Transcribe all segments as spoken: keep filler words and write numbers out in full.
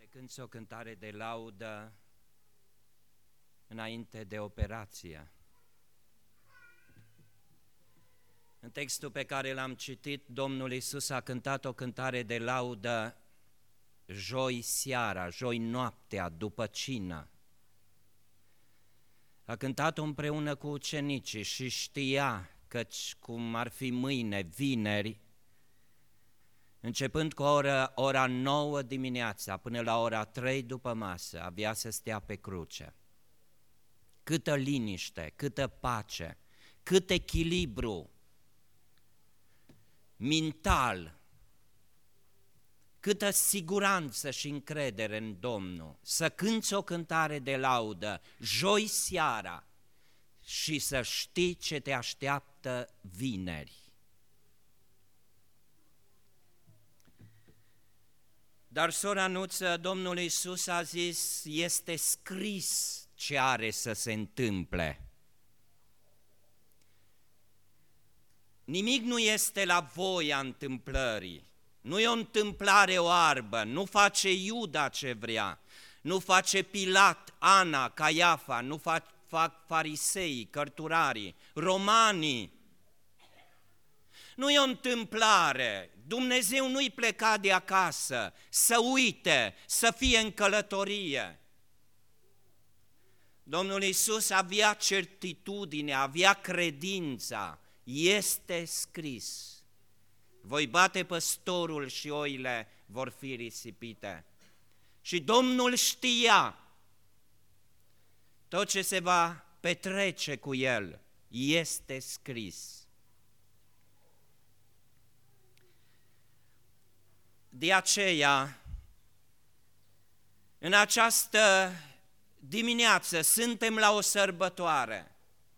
cânți o cântare de laudă înainte de operație. În textul pe care l-am citit, Domnul Iisus a cântat o cântare de laudă joi seara, joi noaptea, după cină. A cântat-o împreună cu ucenicii și știa că, cum ar fi mâine, vineri, începând cu ora, ora nouă dimineața până la ora trei după masă, avea să stea pe cruce. Câtă liniște, câtă pace, cât echilibru mental, câtă siguranță și încredere în Domnul, să cânți o cântare de laudă joi seara și să știi ce te așteaptă vineri. Dar, sora Nuță, Domnul Iisus a zis, este scris ce are să se întâmple. Nimic nu este la voia întâmplării. Nu e o întâmplare oarbă, nu face Iuda ce vrea, nu face Pilat, Ana, Caiafa, nu fac, fac farisei, cărturarii, romanii. Nu e o întâmplare, Dumnezeu nu-i pleca de acasă să uite, să fie în călătorie. Domnul Iisus avea certitudine, avea credința, este scris. Voi bate păstorul și oile vor fi risipite. Și Domnul știa tot ce se va petrece cu el, este scris. De aceea, în această dimineață suntem la o sărbătoare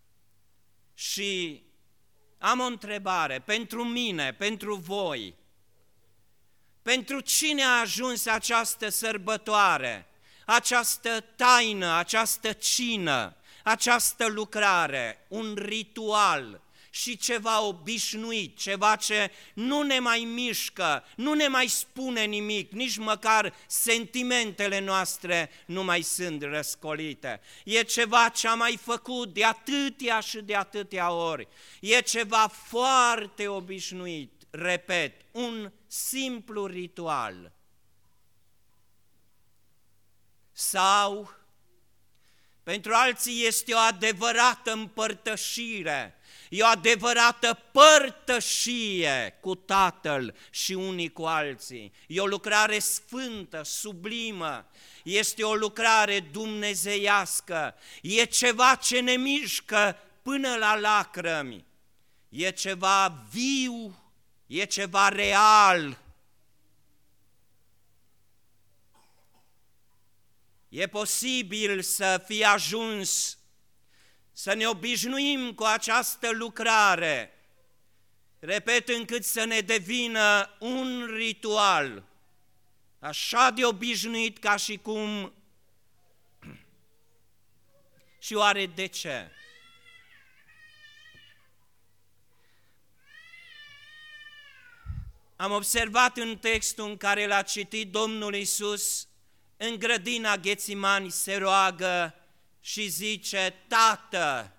și am o întrebare pentru mine, pentru voi. Pentru cine a ajuns această sărbătoare, această taină, această cină, această lucrare, un ritual și ceva obișnuit, ceva ce nu ne mai mișcă, nu ne mai spune nimic, nici măcar sentimentele noastre nu mai sunt răscolite. E ceva ce am mai făcut de atâtea și de atâtea ori. E ceva foarte obișnuit, repet, un simplu ritual. Sau, pentru alții este o adevărată împărtășire, e o adevărată părtășie cu Tatăl și unii cu alții. E o lucrare sfântă, sublimă, este o lucrare dumnezeiască, e ceva ce ne mișcă până la lacrimi, e ceva viu, e ceva real. E posibil să fie ajuns să ne obișnuim cu această lucrare, repet, încât să ne devină un ritual, așa de obișnuit ca și cum. Și oare de ce? Am observat în textul în care l-a citit Domnul Iisus, în grădina Ghețimani se roagă și zice, Tată!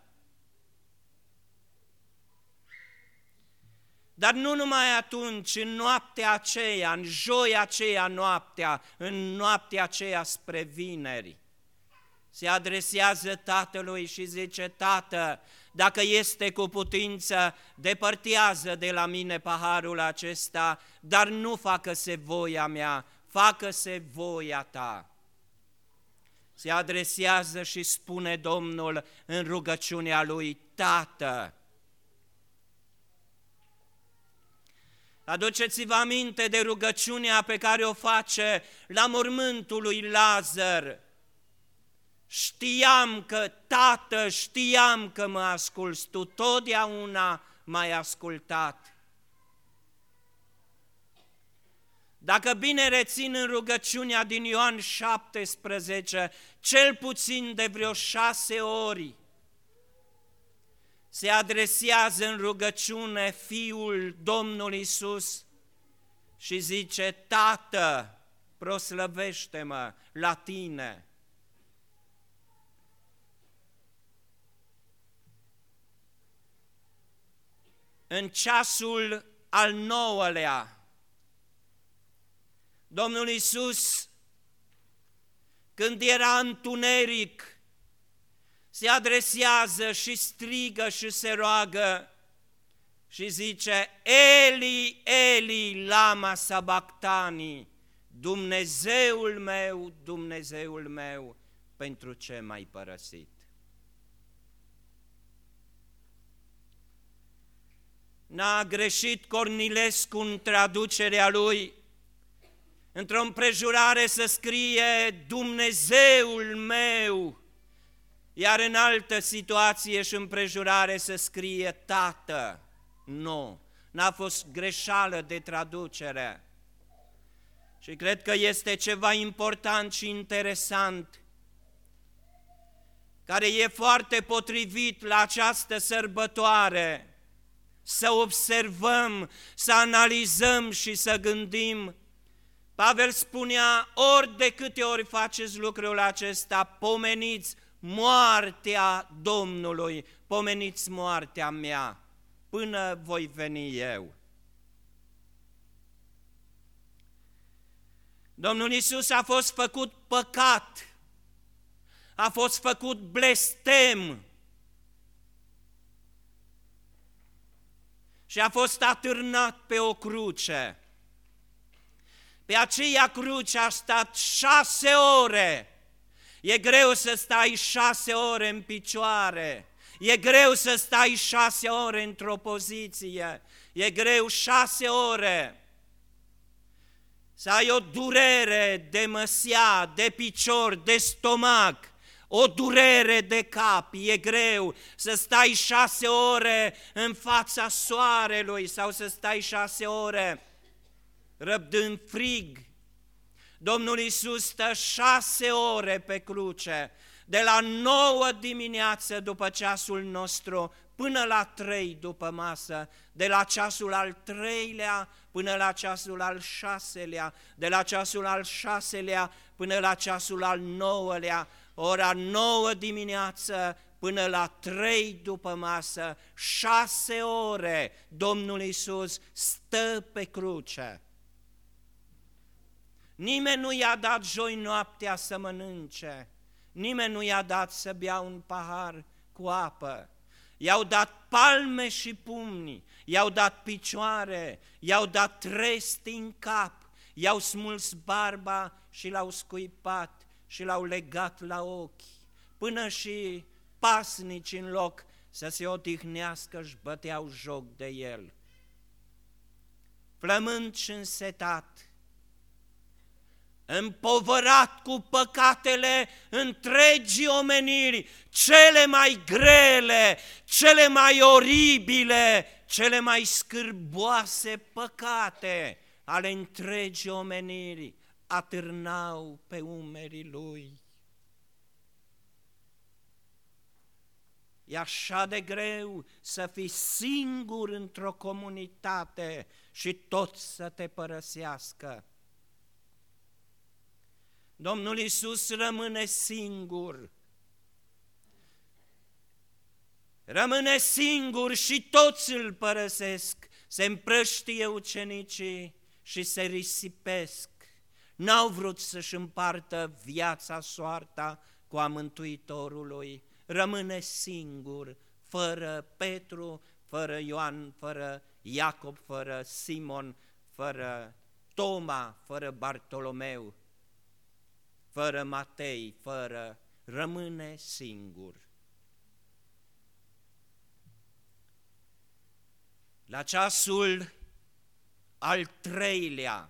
Dar nu numai atunci, în noaptea aceea, în joia aceea noaptea, în noaptea aceea spre vineri, se adresează Tatălui și zice, Tată, dacă este cu putință, depărtează de la mine paharul acesta, dar nu facă-se voia mea, facă-se voia ta. Se adresează și spune Domnul în rugăciunea lui, Tată. Aduceți-vă aminte de rugăciunea pe care o face la mormântul lui Lazar. Știam că, Tată, știam că mă asculți, tu totdeauna m-ai ascultat. Dacă bine rețin în rugăciunea din Ioan șaptesprezece, cel puțin de vreo șase ori, se adresează în rugăciune Fiul Domnul Iisus și zice, Tată, proslăvește-mă la tine. În ceasul al nouălea, Domnul Iisus, când era întuneric, se adresează și strigă și se roagă și zice: Eli, Eli, lama sabactani, Dumnezeul meu, Dumnezeul meu, pentru ce m-ai părăsit? N-a greșit Cornilescu în traducerea lui, într-o împrejurare să scrie Dumnezeul meu, iar în altă situație și împrejurare să scrie Tată. Nu, n-a fost greșeală de traducere. Și cred că este ceva important și interesant, care e foarte potrivit la această sărbătoare, să observăm, să analizăm și să gândim. Pavel spunea: ori de câte ori faceți lucrul acesta, pomeniți moartea Domnului, pomeniți moartea mea, până voi veni eu. Domnul Iisus a fost făcut păcat, a fost făcut blestem și a fost atârnat pe o cruce. Pe aceea cruce a stat șase ore. E greu să stai șase ore în picioare, e greu să stai șase ore într-o poziție, e greu șase ore să ai o durere de măsea, de picior, de stomac, o durere de cap, e greu să stai șase ore în fața soarelui sau să stai șase ore răbdând frig. Domnul Iisus stă șase ore pe cruce, de la nouă dimineață după ceasul nostru până la trei după masă, de la ceasul al treilea până la ceasul al șaselea, de la ceasul al șaselea până la ceasul al nouălea, ora nouă dimineață până la trei după masă, șase ore Domnul Iisus stă pe cruce. Nimeni nu i-a dat joi noaptea să mănânce, nimeni nu i-a dat să bea un pahar cu apă. I-au dat palme și pumni, i-au dat picioare, i-au dat tresti în cap, i-au smuls barba și l-au scuipat și l-au legat la ochi, până și pasnici în loc să se odihnească își băteau joc de el. Flămând și însetat, împovărat cu păcatele întregii omeniri, cele mai grele, cele mai oribile, cele mai scârboase păcate ale întregii omeniri atârnau pe umerii lui. E așa de greu să fii singur într-o comunitate și toți să te părăsească. Domnul Iisus rămâne singur, rămâne singur și toți îl părăsesc, se împrăștie ucenicii și se risipesc. N-au vrut să-și împartă viața, soarta cu a Mântuitorului, rămâne singur, fără Petru, fără Ioan, fără Iacob, fără Simon, fără Toma, fără Bartolomeu, fără Matei, fără, rămâne singur. La ceasul al treilea,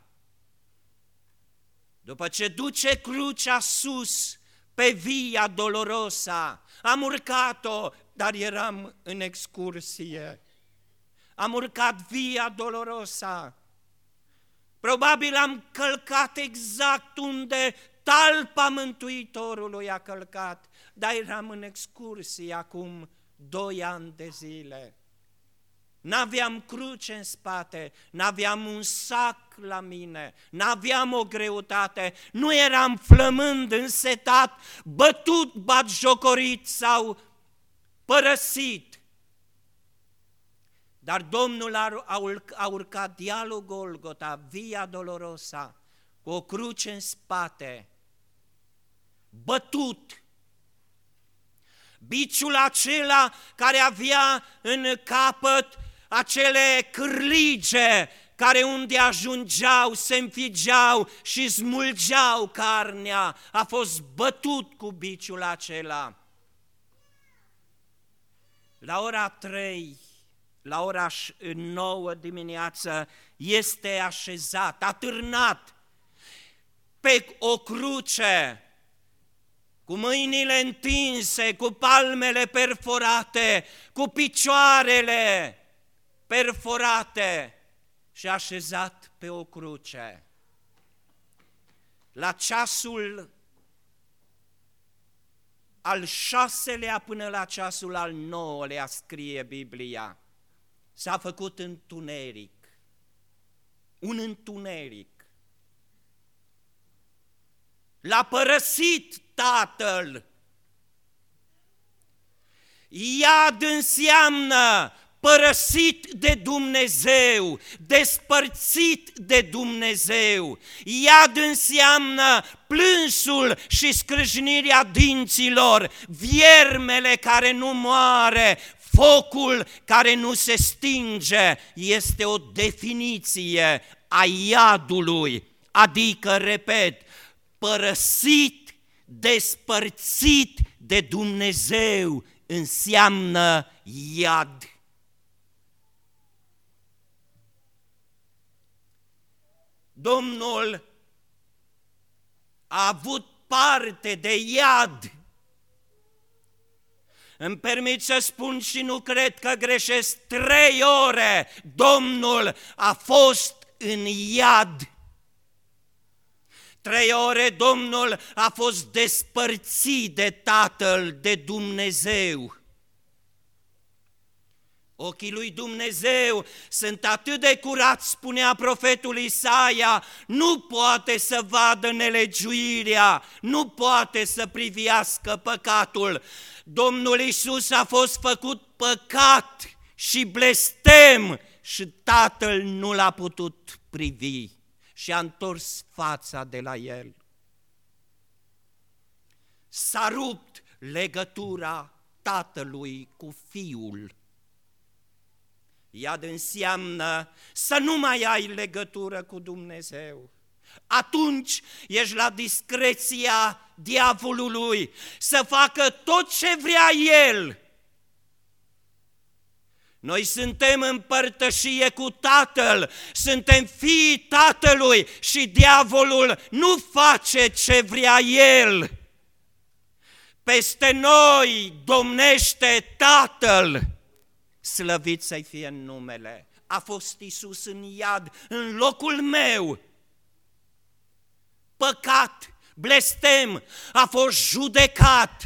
după ce duce crucea sus pe Via Dolorosa, am urcat-o, dar eram în excursie, am urcat Via Dolorosa, probabil am călcat exact unde talpa Mântuitorului a călcat, dar eram în excursie acum doi ani de zile. n-aveam cruce în spate, n-aveam un sac la mine, n-aveam o greutate, nu eram flămând, însetat, bătut, batjocorit sau părăsit. Dar Domnul a, a urcat dealul Golgota, Via Dolorosa, cu o cruce în spate, bătut. Biciul acela care avea în capăt acele cârlige care unde ajungeau se înfigeau și smulgeau carnea, a fost bătut cu biciul acela. La ora trei, la ora nouă dimineață, este așezat, atârnat pe o cruce, cu mâinile întinse, cu palmele perforate, cu picioarele perforate și așezat pe o cruce. La ceasul al șaselea până la ceasul al nouălea, scrie Biblia, s-a făcut întuneric, un întuneric. L-a părăsit Tatăl. Iad înseamnă părăsit de Dumnezeu, despărțit de Dumnezeu. Iad înseamnă plânsul și scrâșnirea dinților, viermele care nu moare, focul care nu se stinge. Este o definiție a iadului, adică, repet, părăsit, despărțit de Dumnezeu înseamnă iad. Domnul a avut parte de iad. Îmi permit să spun și nu cred că greșesc, trei ore Domnul a fost în iad. Trei ore Domnul a fost despărțit de Tatăl, de Dumnezeu. Ochii lui Dumnezeu sunt atât de curați, spunea profetul Isaia, nu poate să vadă nelegiuirea, nu poate să privească păcatul. Domnul Iisus a fost făcut păcat și blestem și Tatăl nu l-a putut privi și a întors fața de la el. S-a rupt legătura Tatălui cu Fiul. Iad înseamnă să nu mai ai legătură cu Dumnezeu. Atunci ești la discreția diavolului să facă tot ce vrea el. Noi suntem în părtășie cu Tatăl, suntem fiii Tatălui și diavolul nu face ce vrea el. Peste noi domnește Tatăl, slăvit să-i fie în numele. A fost Iisus în iad în locul meu. Păcat, blestem, a fost judecat.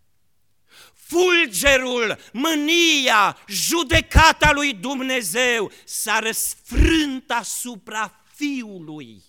Fulgerul, mânia, judecata lui Dumnezeu s-a răsfrânt asupra Fiului.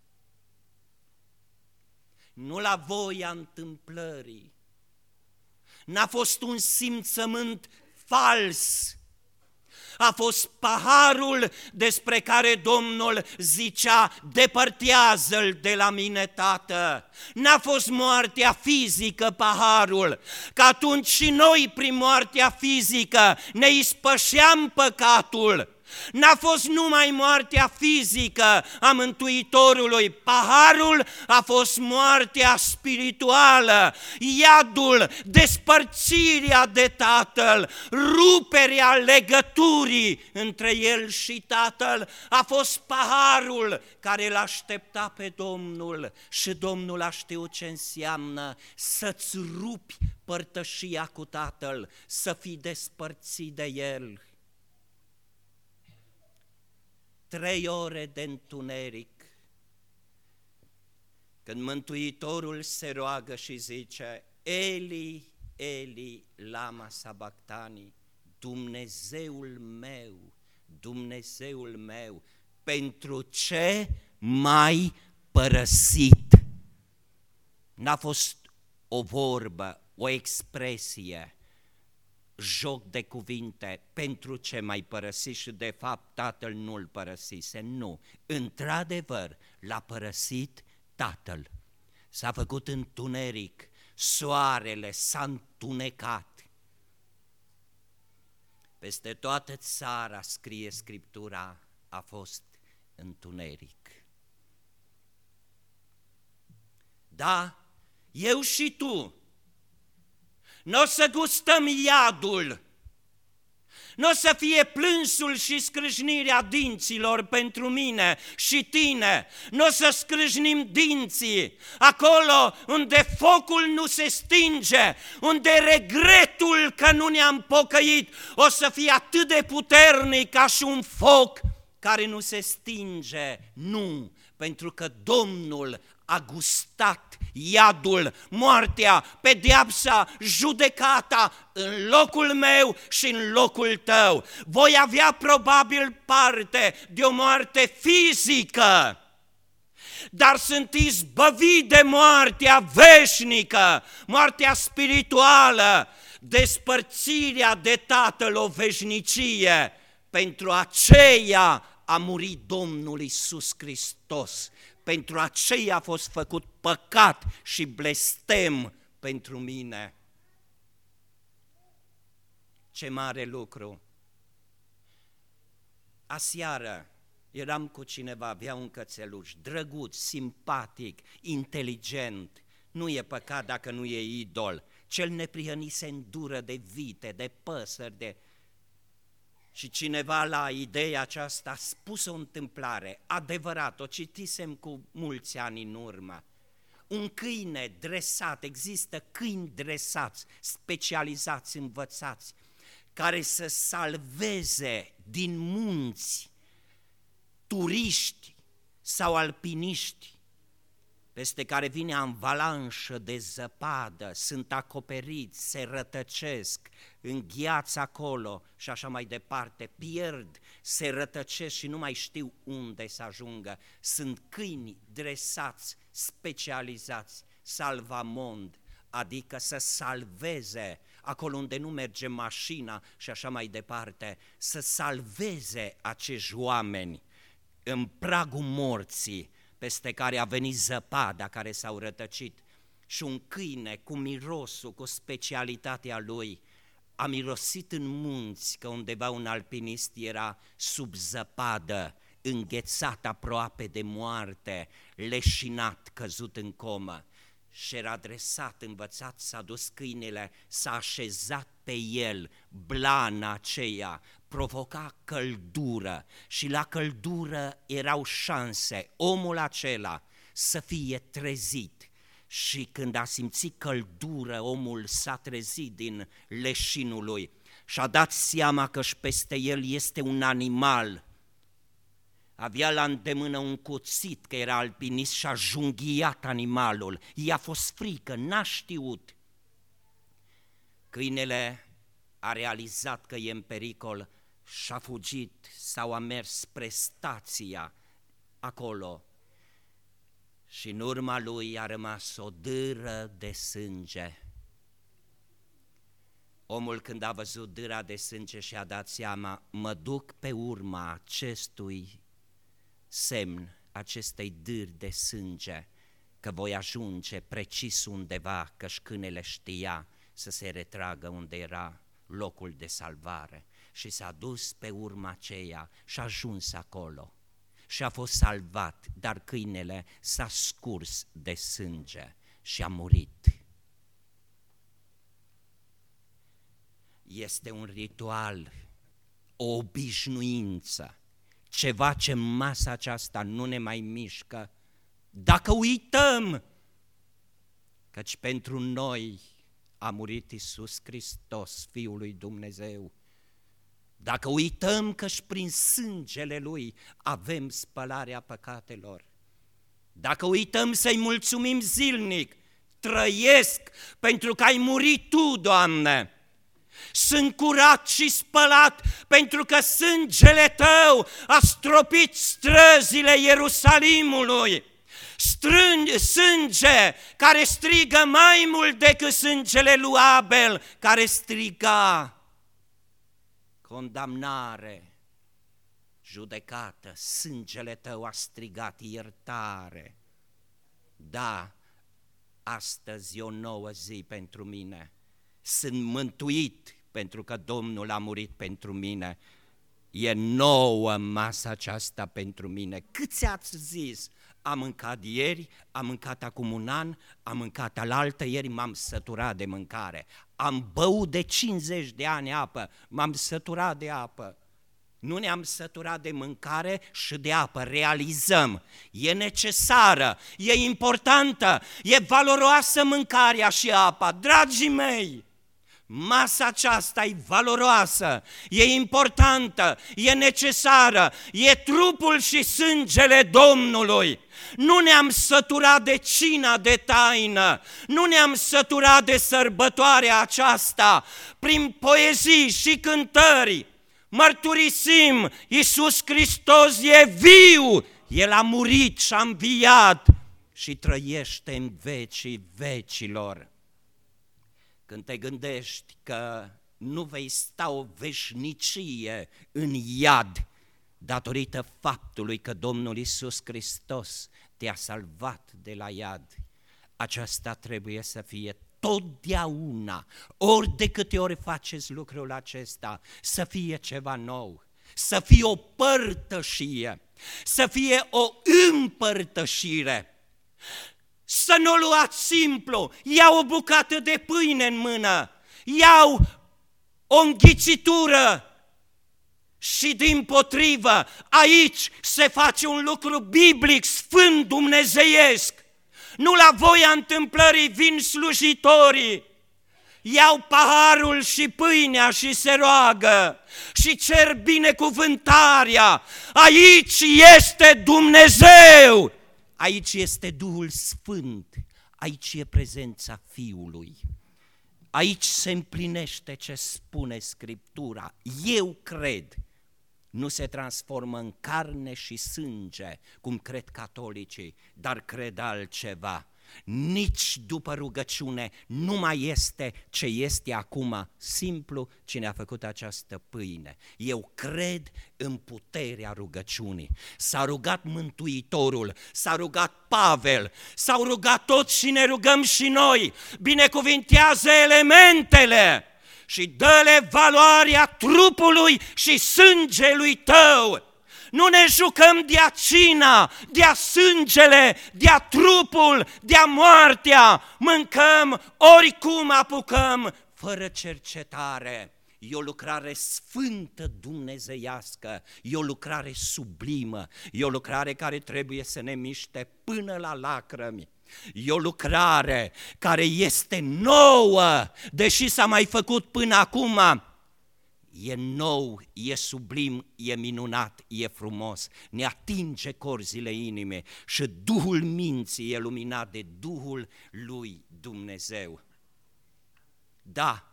Nu la voia întâmplării. N-a fost un simțământ fals. A fost paharul despre care Domnul zicea, depărtează-l de la mine, Tată. N-a fost moartea fizică paharul, că atunci și noi prin moartea fizică ne ispășeam păcatul. N-a fost numai moartea fizică a Mântuitorului, paharul a fost moartea spirituală, iadul, despărțirea de Tatăl, ruperea legăturii între el și Tatăl, a fost paharul care îl aștepta pe Domnul și Domnul a știut ce înseamnă să-ți rupi părtășia cu Tatăl, să fii despărțit de el. Trei ore de întuneric, când Mântuitorul se roagă și zice, Eli, Eli, lama sabactani, Dumnezeul meu, Dumnezeul meu, pentru ce m-ai părăsit? N-a fost o vorbă, o expresie, joc de cuvinte, pentru ce m-ai părăsit și de fapt Tatăl nu-l părăsise, nu. Într-adevăr, l-a părăsit Tatăl. S-a făcut întuneric, soarele s-a întunecat. Peste toată țara, scrie Scriptura, a fost întuneric. Da, eu și tu, n-o să gustăm iadul, n-o să fie plânsul și scrâșnirea dinților pentru mine și tine, n-o să scrâșnim dinții acolo unde focul nu se stinge, unde regretul că nu ne-am pocăit o să fie atât de puternic ca și un foc care nu se stinge. Nu, pentru că Domnul a gustat iadul, moartea, pedeapsa, judecata în locul meu și în locul tău. Voi avea probabil parte de o moarte fizică, dar sunt izbăvit de moartea veșnică, moartea spirituală, despărțirea de Tatăl, o veșnicie. Pentru aceea a murit Domnul Iisus Hristos. Pentru aceea a fost făcut păcat și blestem pentru mine. Ce mare lucru! Aseară eram cu cineva, avea un cățeluș, drăguț, simpatic, inteligent. Nu e păcat dacă nu e idol. Cel neprihănit se îndură de vite, de păsări, de... Și cineva la ideea aceasta a spus o întâmplare adevărat, o citisem cu mulți ani în urmă. Un câine dresat, există câini dresați, specializați, învățați, care să salveze din munți turiști sau alpiniști, peste care vine avalanșă de zăpadă, sunt acoperiți, se rătăcesc, îngheață acolo și așa mai departe, pierd, se rătăcesc și nu mai știu unde să ajungă. Sunt câini dresați, specializați, salvamond, adică să salveze acolo unde nu merge mașina și așa mai departe, să salveze acești oameni în pragul morții, peste care a venit zăpada, care s-au rătăcit, și un câine cu mirosul, cu specialitatea lui, a mirosit în munți, că undeva un alpinist era sub zăpadă, înghețat aproape de moarte, leșinat, căzut în comă. Și era adresat, învățat, s-a dus câinele, s-a așezat pe el, blana aceea, provoca căldură și la căldură erau șanse, omul acela să fie trezit. Și când a simțit căldură, omul s-a trezit din leșinul lui și a dat seama că-și peste el este un animal. Avea la îndemână un cuțit, că era alpinist, și a junghiat animalul. I-a fost frică, n-a știut. Câinele a realizat că e în pericol și a fugit sau a mers spre stația acolo. Și în urma lui a rămas o dâră de sânge. Omul, când a văzut dâra de sânge, și-a dat seama, mă duc pe urma acestui semn, acestei dâri de sânge, că voi ajunge precis undeva, că-și câinele știa să se retragă unde era locul de salvare. Și s-a dus pe urma aceea și a ajuns acolo și a fost salvat, dar câinele s-a scurs de sânge și a murit. Este un ritual, o obișnuință, ceva ce în masa aceasta nu ne mai mișcă, dacă uităm căci pentru noi a murit Iisus Hristos, Fiul lui Dumnezeu. Dacă uităm că-și prin sângele Lui avem spălarea păcatelor, dacă uităm să-i mulțumim zilnic, trăiesc pentru că ai murit Tu, Doamne, Sunt curat și spălat pentru că sângele tău a stropit străzile Ierusalimului. Strânge, sânge care strigă mai mult decât sângele lui Abel, care striga condamnare, judecată. Sângele tău a strigat iertare. Da, astăzi e o nouă zi pentru mine. Sunt mântuit pentru că Domnul a murit pentru mine. E nouă masa aceasta pentru mine. Câți ați zis? Am mâncat ieri, am mâncat acum un an, am mâncat alaltă ieri, m-am săturat de mâncare. Am băut de cincizeci de ani apă, m-am săturat de apă. Nu ne-am săturat de mâncare și de apă, realizăm, e necesară, e importantă, e valoroasă mâncarea și apa. Dragii mei, masa aceasta e valoroasă, e importantă, e necesară, e trupul și sângele Domnului. Nu ne-am săturat de cina de taină, nu ne-am săturat de sărbătoarea aceasta. Prin poezii și cântări mărturisim, Iisus Hristos e viu, El a murit și a înviat și trăiește în vecii vecilor. Când te gândești că nu vei sta o veșnicie în iad datorită faptului că Domnul Iisus Hristos te-a salvat de la iad, aceasta trebuie să fie totdeauna, ori de câte ori faceți lucrul acesta, să fie ceva nou, să fie o părtășie, să fie o împărtășire. Să nu o luați simplu, iau o bucată de pâine în mână, iau o înghicitură și dimpotrivă, aici se face un lucru biblic, sfânt, dumnezeiesc. Nu la voia întâmplării vin slujitorii, iau paharul și pâinea și se roagă și cer binecuvântarea. Aici este Dumnezeu, aici este Duhul Sfânt, aici e prezența Fiului. Aici se împlinește ce spune Scriptura. Eu cred, nu se transformă în carne și sânge, cum cred catolicii, dar cred altceva. Nici după rugăciune nu mai este ce este acum, simplu cine a făcut această pâine. Eu cred în puterea rugăciunii. S-a rugat Mântuitorul, s-a rugat Pavel, s-au rugat toți și ne rugăm și noi. Binecuvintează elementele și dă-le valoarea trupului și sângelui tău. Nu ne jucăm de-a cina, de-a sângele, de-a trupul, de-a moartea. Mâncăm oricum apucăm, fără cercetare. E o lucrare sfântă dumnezeiască, e o lucrare sublimă, e o lucrare care trebuie să ne miște până la lacrimi. E o lucrare care este nouă, deși s-a mai făcut până acum. E nou, e sublim, e minunat, e frumos, ne atinge corzile inimii și Duhul minții e luminat de Duhul lui Dumnezeu. Da,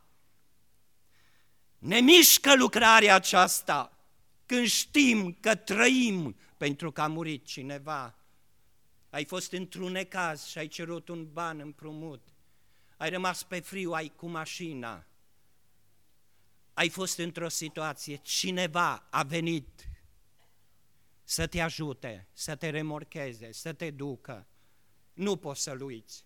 ne mișcă lucrarea aceasta când știm că trăim pentru că a murit cineva. Ai fost într-un necaz și ai cerut un ban împrumut, ai rămas pe friu, ai cu mașina. Ai fost într-o situație, cineva a venit să te ajute, să te remorcheze, să te ducă. Nu poți să-l uiți.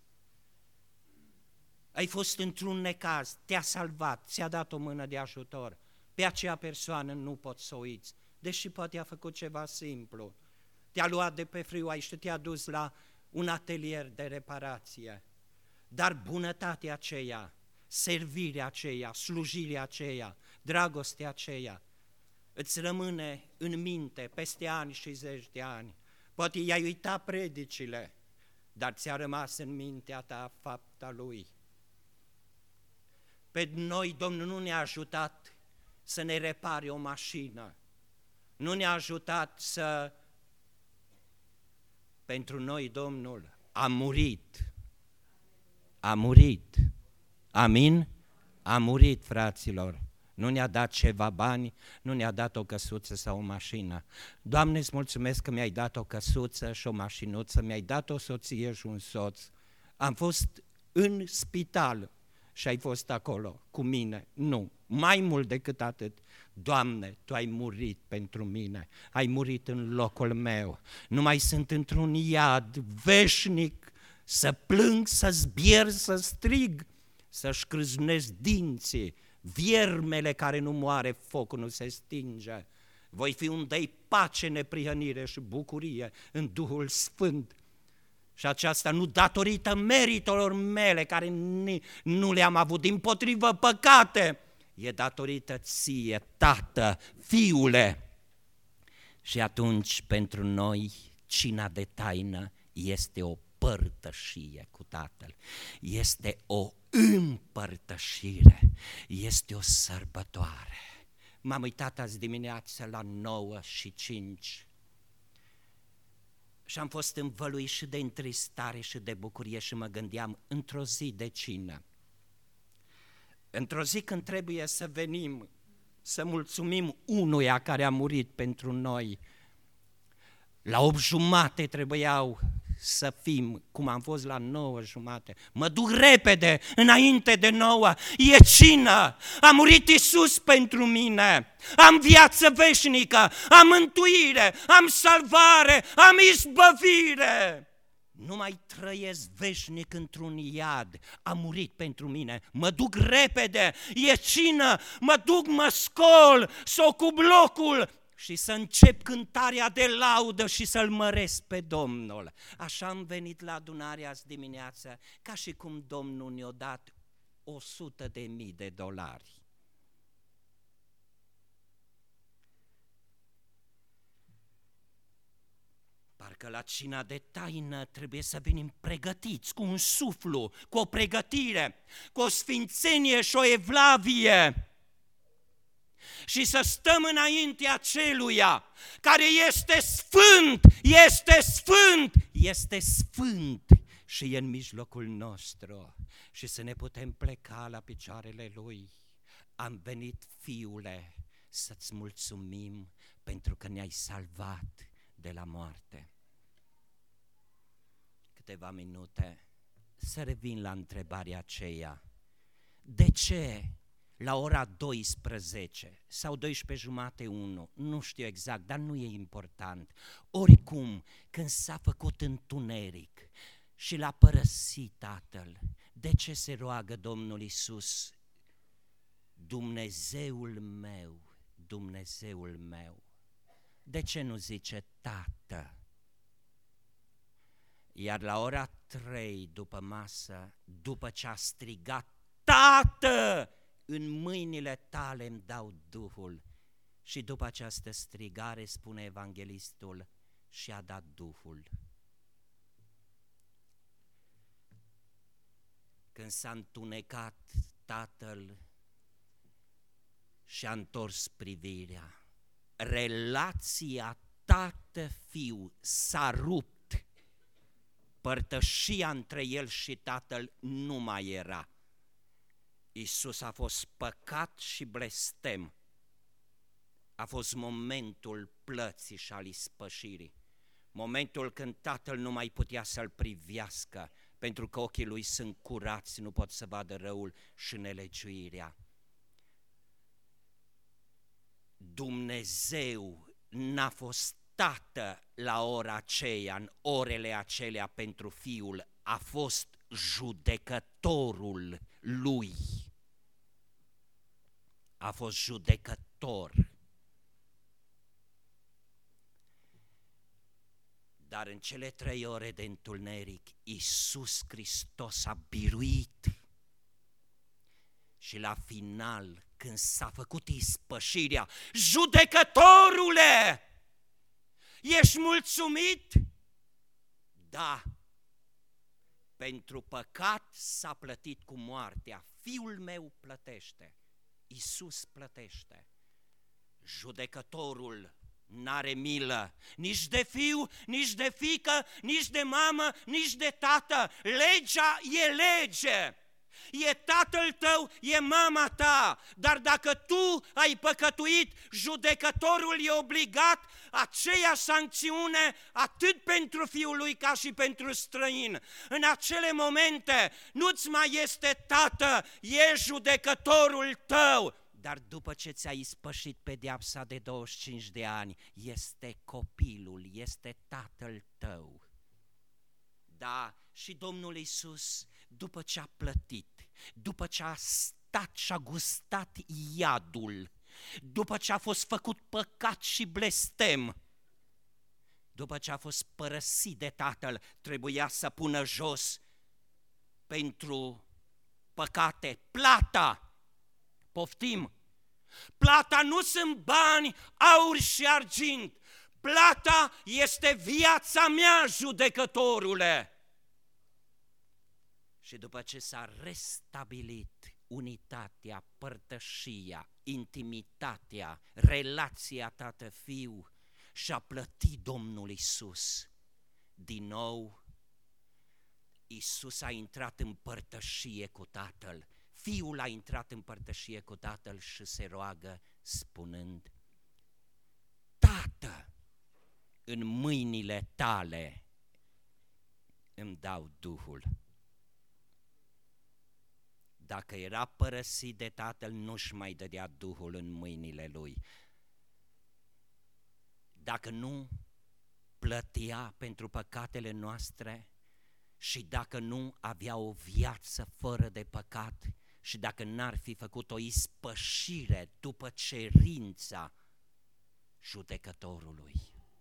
Ai fost într-un necaz, te-a salvat, ți-a dat o mână de ajutor. Pe acea persoană nu poți să o uiți, deși poate a făcut ceva simplu. Te-a luat de pe freeway și te-a dus la un atelier de reparație. Dar bunătatea aceea, servirea aceea, slujirea aceea, dragostea aceea, îți rămâne în minte peste ani și zeci de ani. Poate i-ai uitat predicile, dar ți-a rămas în mintea ta fapta lui. Pe noi Domnul nu ne-a ajutat să ne repare o mașină, nu ne-a ajutat să... Pentru noi Domnul a murit, a murit, amin? A murit, fraților. Nu ne-a dat ceva bani, nu ne-a dat o căsuță sau o mașină. Doamne, îți mulțumesc că mi-ai dat o căsuță și o mașinuță, mi-ai dat o soție și un soț. Am fost în spital și ai fost acolo cu mine. Nu, mai mult decât atât. Doamne, Tu ai murit pentru mine, ai murit în locul meu. Nu mai sunt într-un iad veșnic să plâng, să zbier, să strig, să-și crâznesc dinții, viermele care nu moare, focul nu se stinge. Voi fi unde-i pace, neprihănire și bucurie în Duhul Sfânt. Și aceasta nu datorită meritelor mele, care nu le-am avut, dimpotrivă păcate, e datorită Ție, Tată, Fiule. Și atunci pentru noi cina de taină este o părtășie cu Tatăl, este o împărtășire, este o sărbătoare. M-am uitat azi dimineață la nouă și cinci și am fost învăluit și de întristare și de bucurie și mă gândeam într-o zi de cină, într-o zi când trebuie să venim să mulțumim unuia care a murit pentru noi. La opt jumate trebuiau să fim, cum am fost la nouă jumate. Mă duc repede, înainte de nouă, e cină, a murit Iisus pentru mine, am viață veșnică, am mântuire, am salvare, am izbăvire. Nu mai trăiesc veșnic într-un iad, a murit pentru mine, mă duc repede, e cină, mă duc, mă scol, să ocup locul și să încep cântarea de laudă și să-L măresc pe Domnul. Așa am venit la adunarea azi dimineață, ca și cum Domnul ne-a dat o sută de mii de dolari. Parcă la cina de taină trebuie să venim pregătiți, cu un suflu, cu o pregătire, cu o sfințenie și o evlavie, și să stăm înaintea celuia care este sfânt, este sfânt, este sfânt și e în mijlocul nostru, și să ne putem pleca la picioarele Lui. Am venit, Fiule, să-ți mulțumim pentru că ne-ai salvat de la moarte. Câteva minute să revin la întrebarea aceea. De ce la ora douăsprezece sau douăsprezece jumate, unu, nu știu exact, dar nu e important, oricum, când s-a făcut întuneric și l-a părăsit Tatăl, de ce se roagă Domnul Iisus? Dumnezeul meu, Dumnezeul meu. De ce nu zice Tată? Iar la ora trei după masă, după ce a strigat, Tată, în mâinile Tale îmi dau Duhul, și după această strigare, spune evanghelistul, și-a dat Duhul. Când s-a întunecat, Tatăl și-a întors privirea. Relația tată-fiu s-a rupt, părtășia între el și Tatăl nu mai era. Iisus a fost păcat și blestem, a fost momentul plății și al ispășirii, momentul când Tatăl nu mai putea să-l privească, pentru că ochii lui sunt curați, nu pot să vadă răul și nelegiuirea. Dumnezeu n-a fost tată la ora aceea, în orele acelea pentru Fiul, a fost judecătorul lui. A fost judecător. Dar în cele trei ore de întuneric, Iisus Hristos a biruit și la final, când s-a făcut ispășirea, judecătorule, ești mulțumit? Da, pentru păcat s-a plătit cu moartea, Fiul meu plătește, Iisus plătește. Judecătorul n-are milă nici de fiu, nici de fiică, nici de mamă, nici de tată. Legea e lege. e tatăl tău, e mama ta, dar dacă tu ai păcătuit, judecătorul e obligat aceeași sancțiune atât pentru fiul lui ca și pentru străin. În acele momente nu-ți mai este tată, e judecătorul tău. Dar după ce ți-ai ispășit pedeapsa de douăzeci și cinci de ani, este copilul, este tatăl tău. Da, și Domnul Iisus, după ce a plătit, după ce a stat și a gustat iadul, după ce a fost făcut păcat și blestem, după ce a fost părăsit de Tatăl, trebuia să pună jos pentru păcate plata. Poftim, plata nu sunt bani, aur și argint, plata este viața mea, judecătorule. Și după ce s-a restabilit unitatea, părtășia, intimitatea, relația tată-fiu, și-a plătit Domnul Iisus, din nou Iisus a intrat în părtășie cu Tatăl. Fiul a intrat în părtășie cu Tatăl și se roagă spunând: Tată, în mâinile tale îmi dau Duhul. Dacă era părăsit de Tatăl, nu-și mai dădea Duhul în mâinile lui. Dacă nu plătea pentru păcatele noastre și dacă nu avea o viață fără de păcat și dacă n-ar fi făcut o ispășire după cerința judecătorului.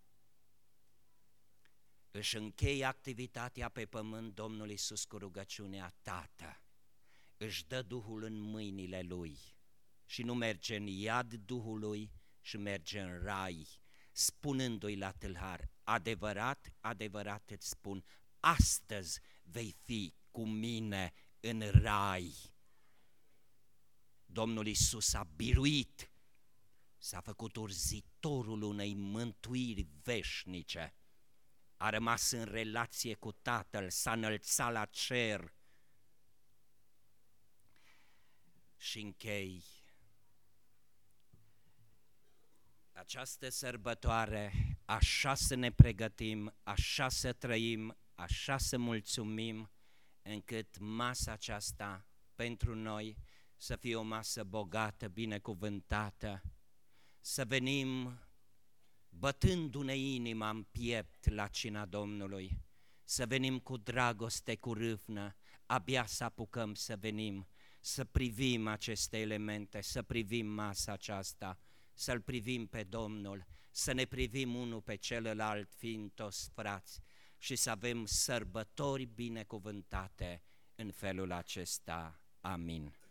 Își încheie activitatea pe pământ Domnul Iisus cu rugăciunea: Tată, își dă Duhul în mâinile Lui și nu merge în iad Duhului și merge în rai, spunându-i la tâlhar: adevărat, adevărat îți spun, astăzi vei fi cu mine în rai. Domnul Iisus a biruit, s-a făcut urzitorul unei mântuiri veșnice, a rămas în relație cu Tatăl, s-a înălțat la cer. Și închei această sărbătoare, așa să ne pregătim, așa să trăim, așa să mulțumim, încât masa aceasta pentru noi să fie o masă bogată, binecuvântată, să venim bătându-ne inima în piept la cina Domnului, să venim cu dragoste, cu râvnă, abia să apucăm să venim, să privim aceste elemente, să privim masa aceasta, să-L privim pe Domnul, să ne privim unul pe celălalt, fiind toți frați, și să avem sărbători binecuvântate în felul acesta. Amin.